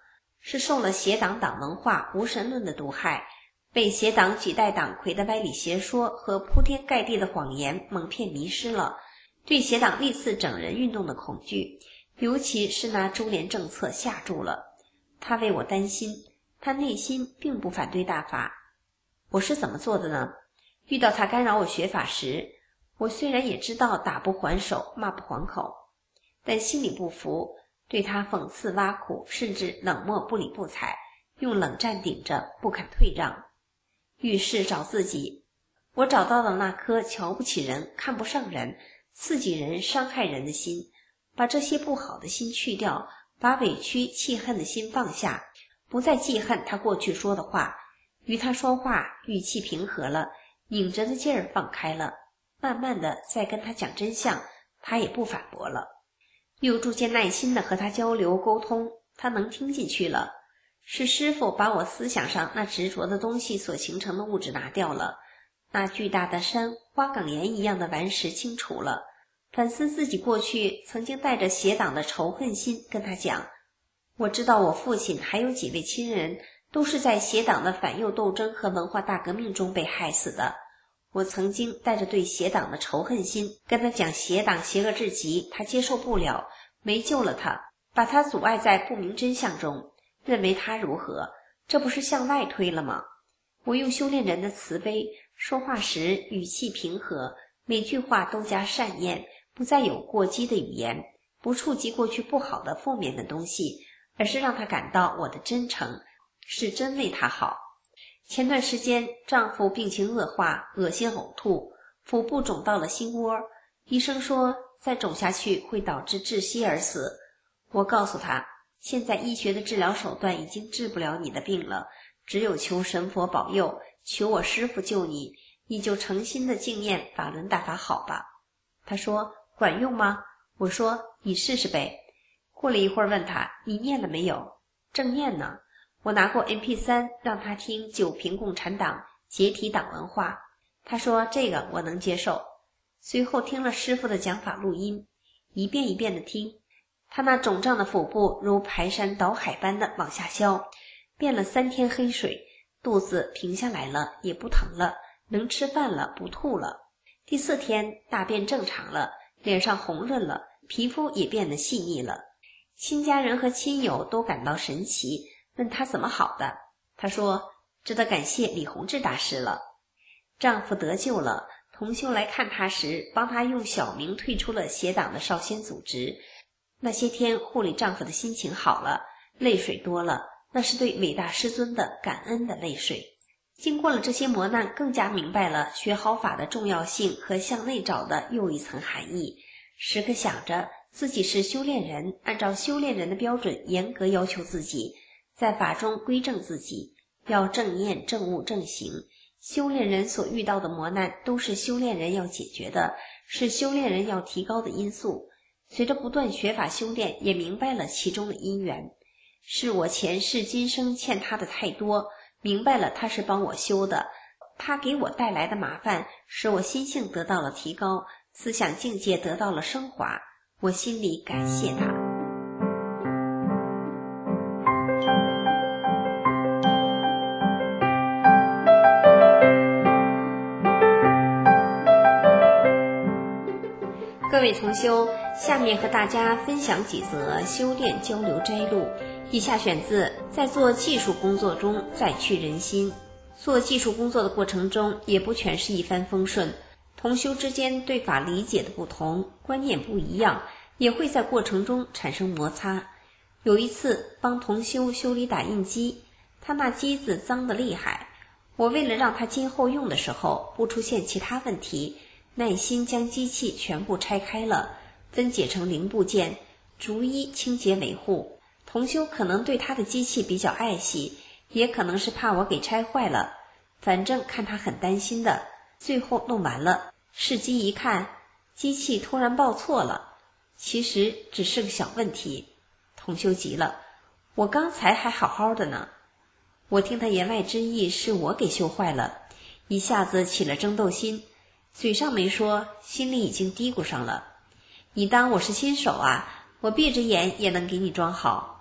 是受了邪党党文化无神论的毒害，被邪党几代党魁的歪理邪说和铺天盖地的谎言蒙骗迷失了，对邪党历次整人运动的恐惧，尤其是那株连政策吓住了。他为我担心，他内心并不反对大法。我是怎么做的呢？遇到他干扰我学法时，我虽然也知道打不还手，骂不还口，但心里不服，对他讽刺挖苦，甚至冷漠不理不睬，用冷战顶着，不肯退让。遇事找自己，我找到了那颗瞧不起人、看不上人、刺激人、伤害人的心，把这些不好的心去掉，把委屈气恨的心放下，不再记恨他过去说的话，与他说话语气平和了，拧着的劲儿放开了，慢慢的再跟他讲真相，他也不反驳了，又逐渐耐心的和他交流沟通，他能听进去了。是师父把我思想上那执着的东西所形成的物质拿掉了，那巨大的山花岗岩一样的顽石清除了。反思自己过去曾经带着邪党的仇恨心跟他讲，我知道我父亲还有几位亲人都是在邪党的反右斗争和文化大革命中被害死的。我曾经带着对邪党的仇恨心跟他讲邪党邪恶至极，他接受不了，没救了他，把他阻碍在不明真相中，认为他如何，这不是向外推了吗？我用修炼人的慈悲，说话时语气平和，每句话都加善念，不再有过激的语言，不触及过去不好的负面的东西，而是让他感到我的真诚，是真为他好。前段时间丈夫病情恶化，恶心呕吐，腹部肿到了心窝，医生说再肿下去会导致窒息而死。我告诉他，现在医学的治疗手段已经治不了你的病了，只有求神佛保佑，求我师父救你，你就诚心的敬念法轮大法好吧。他说管用吗？我说你试试呗。过了一会儿问他，你念了没有？正念呢。我拿过 MP3 让他听九评共产党解体党文化，他说这个我能接受。随后听了师父的讲法录音，一遍一遍的听，他那肿胀的腹部如排山倒海般的往下消，变了3天黑水，肚子平下来了，也不疼了，能吃饭了，不吐了。第4天大便正常了，脸上红润了，皮肤也变得细腻了。亲家人和亲友都感到神奇，问他怎么好的。他说值得感谢李洪志大师了。丈夫得救了，同修来看他时，帮他用小名退出了邪党的少先组织。那些天护理丈夫的心情好了，泪水多了，那是对伟大师尊的感恩的泪水。经过了这些磨难，更加明白了学好法的重要性和向内找的又一层含义。时刻想着自己是修炼人，按照修炼人的标准严格要求自己，在法中归正自己，要正念正悟正行。修炼人所遇到的磨难都是修炼人要解决的，是修炼人要提高的因素。随着不断学法修炼，也明白了其中的因缘，是我前世今生欠他的太多，明白了他是帮我修的，他给我带来的麻烦使我心性得到了提高，思想境界得到了升华，我心里感谢他。各位同修，下面和大家分享几则修炼交流摘录，以下选自在做技术工作中再去人心。做技术工作的过程中，也不全是一帆风顺，同修之间对法理解的不同，观念不一样，也会在过程中产生摩擦。有一次帮同修修理打印机，他那机子脏得厉害，我为了让他今后用的时候不出现其他问题，耐心将机器全部拆开了，分解成零部件，逐一清洁维护。同修可能对他的机器比较爱惜，也可能是怕我给拆坏了，反正看他很担心的。最后弄完了，试机一看，机器突然报错了，其实只是个小问题。同修急了，我刚才还好好的呢。我听他言外之意是我给修坏了，一下子起了争斗心，嘴上没说，心里已经嘀咕上了。你当我是新手啊？我闭着眼也能给你装好。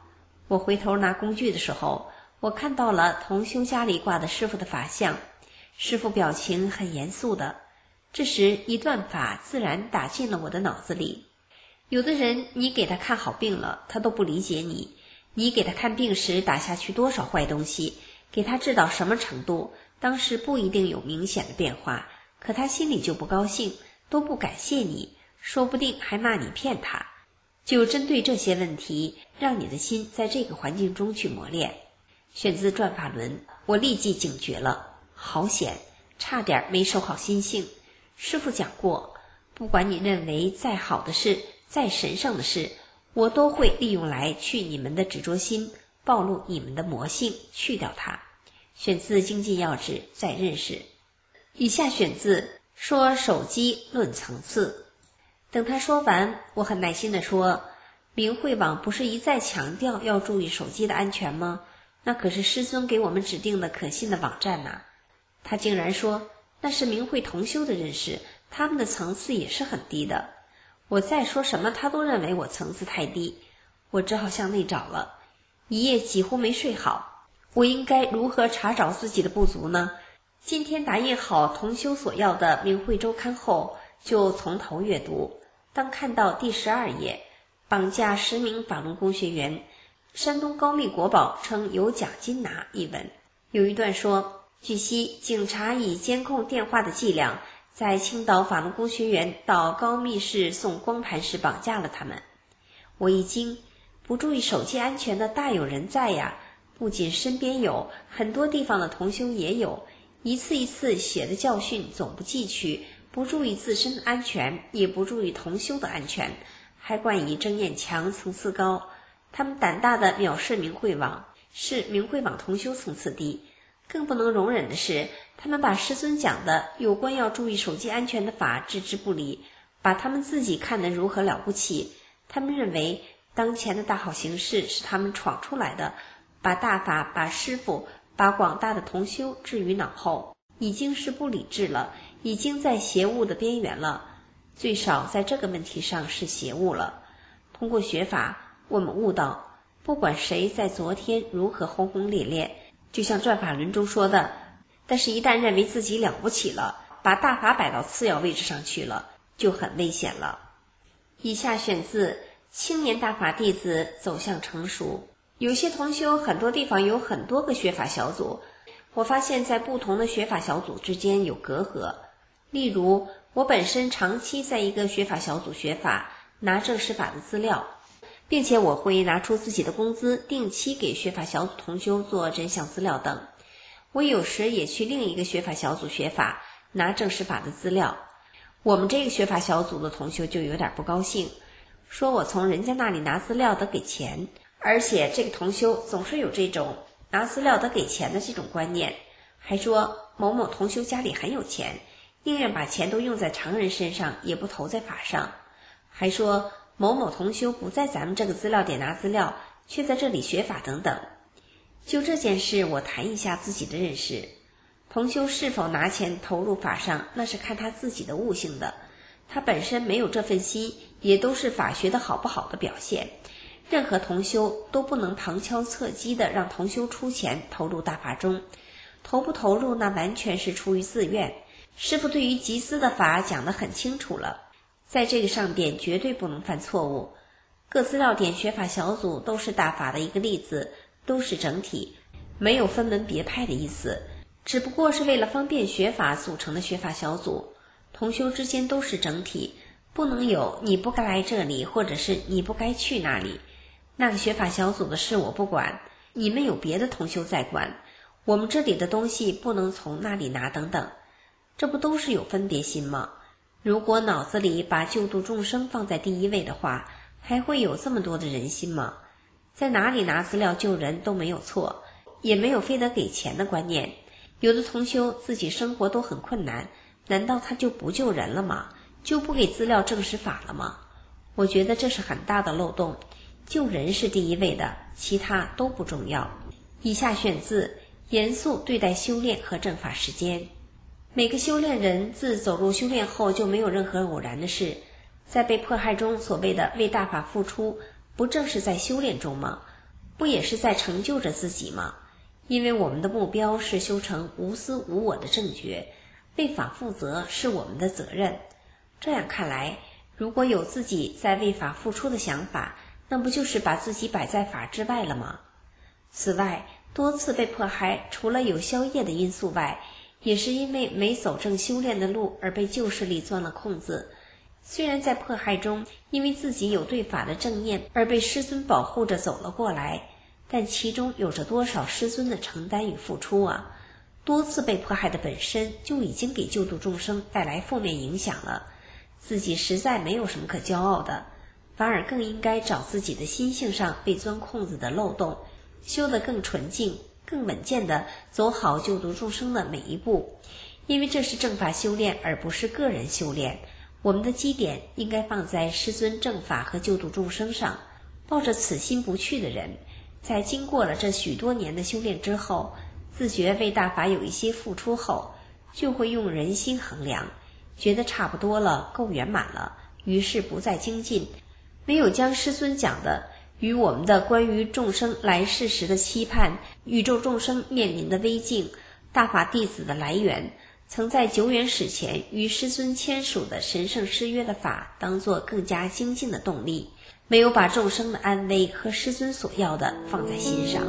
我回头拿工具的时候，我看到了同修家里挂的师父的法像，师父表情很严肃的。这时一段法自然打进了我的脑子里。有的人你给他看好病了，他都不理解你，你给他看病时打下去多少坏东西，给他治到什么程度，当时不一定有明显的变化，可他心里就不高兴，都不感谢你，说不定还骂你骗他。就针对这些问题，让你的心在这个环境中去磨练。选自转法轮，我立即警觉了，好险，差点没收好心性。师父讲过，不管你认为再好的事，再神圣的事，我都会利用来去你们的执着心，暴露你们的魔性，去掉它。选自精进要旨，再认识。以下选自说手机论层次。等他说完，我很耐心地说，明慧网不是一再强调要注意手机的安全吗？那可是师尊给我们指定的可信的网站呐。他竟然说那是明慧同修的认识，他们的层次也是很低的。我再说什么他都认为我层次太低，我只好向内找了，一夜几乎没睡好。我应该如何查找自己的不足呢？今天打印好同修所要的明慧周刊后，就从头阅读。当看到第12页，绑架10名法轮功学员，山东高密国宝称有奖金拿一文，有一段说，据悉警察以监控电话的伎俩，在青岛法轮功学员到高密市送光盘时绑架了他们。我一惊，不注意手机安全的大有人在呀，不仅身边有，很多地方的同修也有，一次一次血的教训总不记取，不注意自身的安全，也不注意同修的安全，还冠以争验强，层次高。他们胆大的藐视明慧网，是明慧网同修层次低。更不能容忍的是，他们把师尊讲的有关要注意手机安全的法置之不理，把他们自己看得如何了不起。他们认为当前的大好形势是他们闯出来的，把大法、把师父、把广大的同修置于脑后，已经是不理智了，已经在邪物的边缘了，最少在这个问题上是邪物了。通过学法，我们悟到，不管谁在昨天如何轰轰烈烈，就像转法轮中说的，但是一旦认为自己了不起了，把大法摆到次要位置上去了，就很危险了。以下选自青年大法弟子走向成熟。有些同修很多地方有很多个学法小组，我发现在不同的学法小组之间有隔阂。例如，我本身长期在一个学法小组学法，拿正实法的资料，并且我会拿出自己的工资，定期给学法小组同修做真相资料等。我有时也去另一个学法小组学法，拿正实法的资料。我们这个学法小组的同修就有点不高兴，说我从人家那里拿资料得给钱，而且这个同修总是有这种拿资料得给钱的这种观念，还说某某同修家里很有钱，宁愿把钱都用在常人身上，也不投在法上。还说某某同修不在咱们这个资料点拿资料，却在这里学法等等。就这件事，我谈一下自己的认识。同修是否拿钱投入法上，那是看他自己的悟性的，他本身没有这份心，也都是法学的好不好的表现。任何同修都不能旁敲侧击的让同修出钱投入大法中，投不投入那完全是出于自愿。师父对于集资的法讲得很清楚了，在这个上边绝对不能犯错误。各资料点学法小组都是大法的一个例子，都是整体，没有分门别派的意思，只不过是为了方便学法组成的学法小组。同修之间都是整体，不能有你不该来这里，或者是你不该去那里。那个学法小组的事我不管，你们有别的同修在管，我们这里的东西不能从那里拿等等，这不都是有分别心吗？如果脑子里把救度众生放在第一位的话，还会有这么多的人心吗？在哪里拿资料救人都没有错，也没有非得给钱的观念。有的同修自己生活都很困难，难道他就不救人了吗？就不给资料证实法了吗？我觉得这是很大的漏洞，救人是第一位的，其他都不重要。以下选自严肃对待修炼和正法时间。每个修炼人自走入修炼后就没有任何偶然的事，在被迫害中所谓的为大法付出，不正是在修炼中吗？ 不也是在成就着自己吗？因为我们的目标是修成无私无我的正觉，为法负责是我们的责任。这样看来，如果有自己在为法付出的想法，那不就是把自己摆在法之外了吗？此外，多次被迫害，除了有宵夜的因素外，也是因为没走正修炼的路而被旧势力钻了空子。虽然在迫害中，因为自己有对法的正念而被师尊保护着走了过来，但其中有着多少师尊的承担与付出啊！多次被迫害的本身就已经给救度众生带来负面影响了，自己实在没有什么可骄傲的，反而更应该找自己的心性上被钻空子的漏洞，修得更纯净、更稳健地走好救度众生的每一步。因为这是正法修炼，而不是个人修炼。我们的基点应该放在师尊正法和救度众生上。抱着此心不去的人，在经过了这许多年的修炼之后，自觉为大法有一些付出后，就会用人心衡量，觉得差不多了，够圆满了，于是不再精进，没有将师尊讲的与我们的关于众生来世时的期盼、宇宙众生面临的危境、大法弟子的来源，曾在久远史前与师尊签署的神圣誓约的法当作更加精进的动力，没有把众生的安危和师尊所要的放在心上。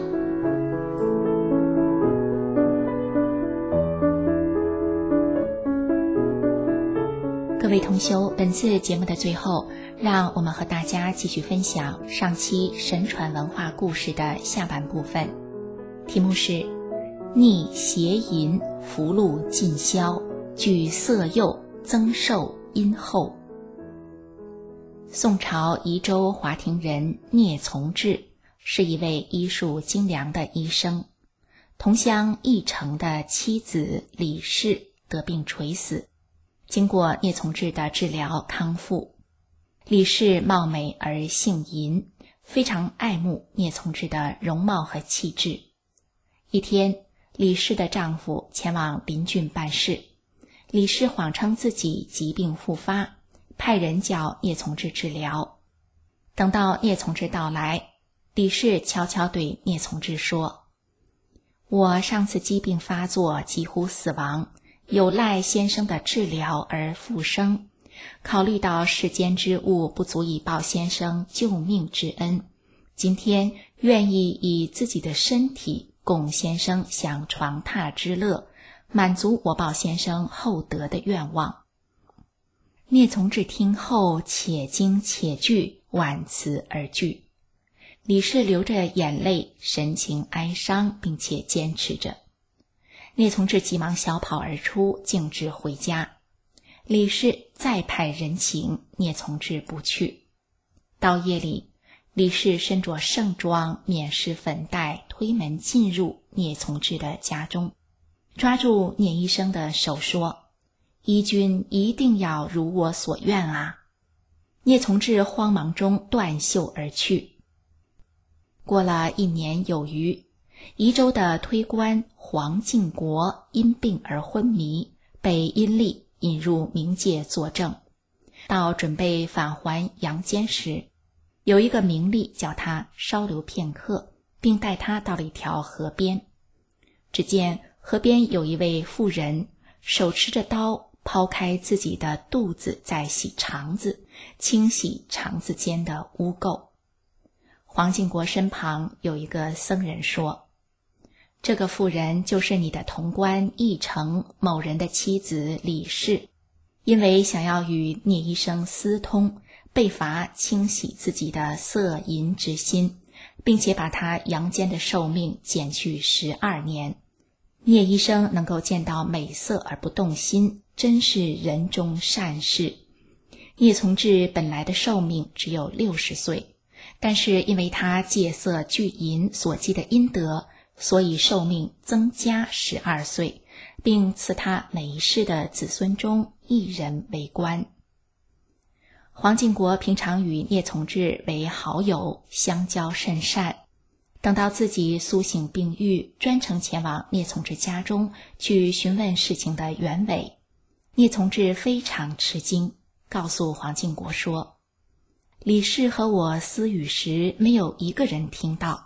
各位同修，本次节目的最后，让我们和大家继续分享上期神传文化故事的下半部分，题目是逆邪淫福禄尽消，具色诱增寿阴厚。宋朝宜州华亭人聂从志是一位医术精良的医生，同乡义成的妻子李氏得病垂死，经过聂从志的治疗康复。李氏貌美而性淫，非常爱慕聂从志的容貌和气质。一天，李氏的丈夫前往邻郡办事，李氏谎称自己疾病复发，派人叫聂从志治疗。等到聂从志到来，李氏悄悄对聂从志说：我上次疾病发作几乎死亡，有赖先生的治疗而复生，考虑到世间之物不足以报先生救命之恩，今天愿意以自己的身体供先生享床榻之乐，满足我报先生厚德的愿望。聂从志听后且惊且惧，婉辞而拒。李氏流着眼泪，神情哀伤，并且坚持着。聂从志急忙小跑而出，径直回家。李氏再派人请，聂从志不去。到夜里，李氏身着盛装，面施粉黛，推门进入聂从志的家中，抓住聂医生的手说：医君一定要如我所愿啊！聂从志慌忙中断袖而去。过了1年有余，宜州的推官黄敬国因病而昏迷，被阴历引入冥界作证。到准备返还阳间时，有一个名吏叫他稍留片刻，并带他到了一条河边。只见河边有一位妇人，手持着刀，抛开自己的肚子，在洗肠子，清洗肠子间的污垢。黄敬国身旁有一个僧人说：这个妇人就是你的同官义成某人的妻子李氏，因为想要与聂医生私通，被罚清洗自己的色淫之心，并且把他阳间的寿命减去12年。聂医生能够见到美色而不动心，真是人中善事。聂从志本来的寿命只有60岁，但是因为他戒色拒淫所积的阴德，所以寿命增加12岁，并赐他每一世的子孙中1人为官。黄敬国平常与聂从志为好友，相交甚善。等到自己苏醒病愈，专程前往聂从志家中去询问事情的原委。聂从志非常吃惊，告诉黄敬国说：李氏和我私语时，没有一个人听到，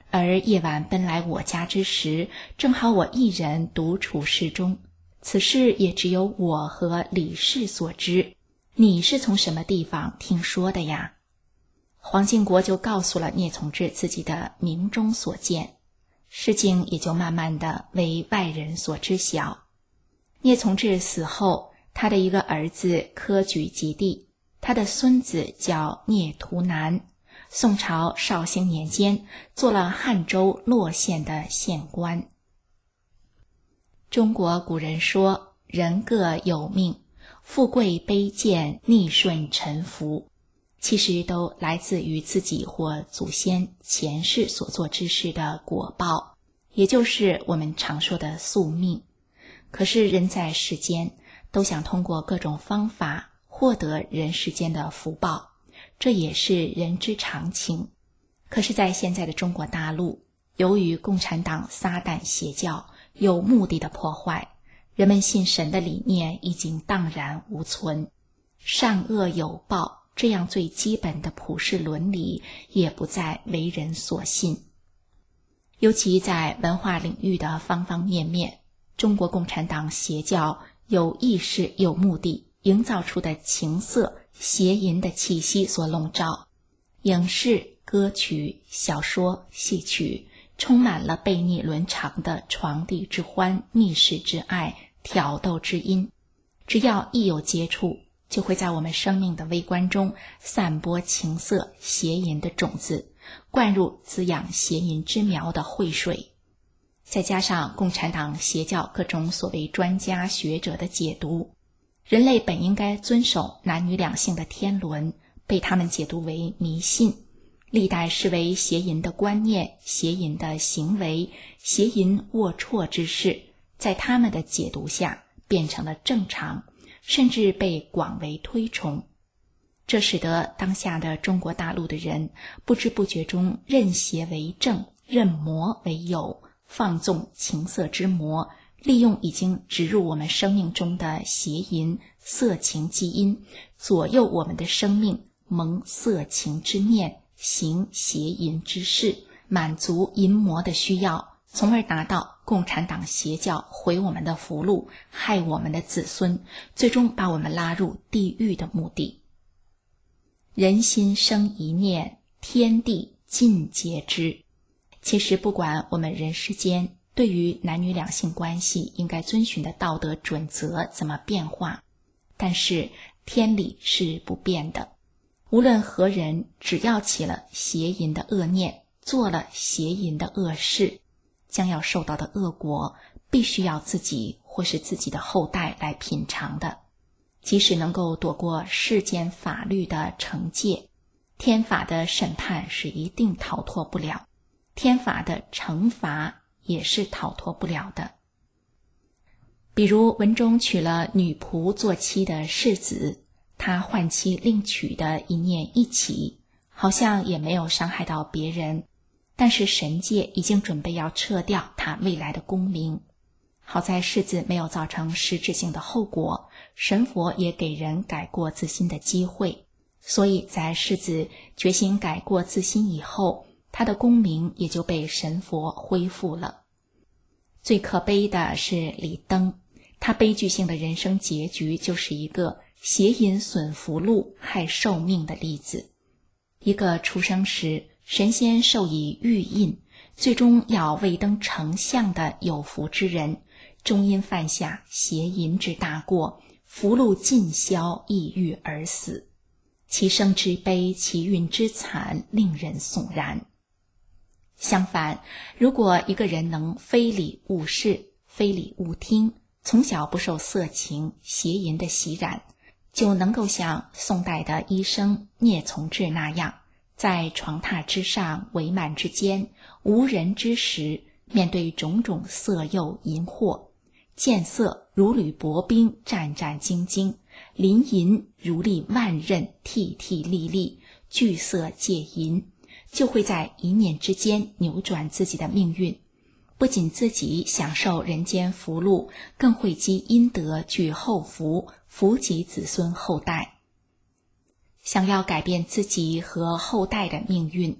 而夜晚奔来我家之时，正好我一人独处室中，此事也只有我和李氏所知，你是从什么地方听说的呀？黄敬国就告诉了聂从志自己的冥中所见，事情也就慢慢的为外人所知晓。聂从志死后，他的一个儿子科举及第，他的孙子叫聂图南，宋朝绍兴年间做了汉州洛县的县官。中国古人说，人各有命，富贵卑贱，逆顺沉浮，其实都来自于自己或祖先前世所做之事的果报，也就是我们常说的宿命。可是人在世间，都想通过各种方法获得人世间的福报，这也是人之常情。可是在现在的中国大陆，由于共产党撒旦邪教有目的的破坏，人们信神的理念已经荡然无存，善恶有报这样最基本的普世伦理也不再为人所信。尤其在文化领域的方方面面，中国共产党邪教有意识有目的营造出的情色邪淫的气息所笼罩，影视、歌曲、小说、戏曲充满了悖逆伦常的床笫之欢、密室之爱、挑逗之音，只要一有接触，就会在我们生命的微观中散播情色邪淫的种子，灌入滋养邪淫之苗的秽水。再加上共产党邪教各种所谓专家学者的解读，人类本应该遵守男女两性的天伦，被他们解读为迷信，历代视为邪淫的观念、邪淫的行为、邪淫龌龊之事，在他们的解读下变成了正常，甚至被广为推崇。这使得当下的中国大陆的人不知不觉中认邪为正，认魔为有，放纵情色之魔，利用已经植入我们生命中的邪淫、色情基因，左右我们的生命，蒙色情之念，行邪淫之事，满足淫魔的需要，从而达到共产党邪教毁我们的福禄，害我们的子孙，最终把我们拉入地狱的目的。人心生一念，天地尽皆知。其实不管我们人世间对于男女两性关系应该遵循的道德准则怎么变化，但是天理是不变的。无论何人，只要起了邪淫的恶念，做了邪淫的恶事，将要受到的恶果，必须要自己或是自己的后代来品尝的。即使能够躲过世间法律的惩戒，天法的审判是一定逃脱不了，天法的惩罚也是逃脱不了的。比如文中娶了女仆做妻的世子，他换妻另娶的一念一起，好像也没有伤害到别人，但是神界已经准备要撤掉他未来的功名。好在世子没有造成实质性的后果，神佛也给人改过自新的机会，所以在世子决心改过自新以后，他的功名也就被神佛恢复了。最可悲的是李登，他悲剧性的人生结局就是一个邪淫损福禄、害寿命的例子。一个出生时神仙授以玉印，最终要未登丞相的有福之人，终因犯下邪淫之大过，福禄尽消，抑郁而死。其生之悲，其运之惨，令人悚然。相反，如果一个人能非礼勿视，非礼勿听，从小不受色情、邪淫的洗染，就能够像宋代的医生聂从志那样，在床榻之上、帷幔之间、无人之时，面对种种色诱淫惑，见色如履薄冰，战战兢兢，临淫如历万仞，惕惕厉厉，惧色戒淫，就会在一念之间扭转自己的命运。不仅自己享受人间福禄，更会积阴德，聚后福，福及子孙后代。想要改变自己和后代的命运，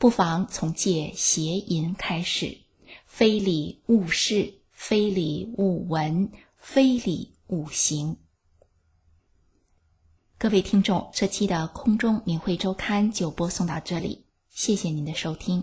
不妨从戒邪淫开始，非礼勿视，非礼勿闻，非礼勿行。各位听众，这期的空中明慧周刊就播送到这里，谢谢您的收听。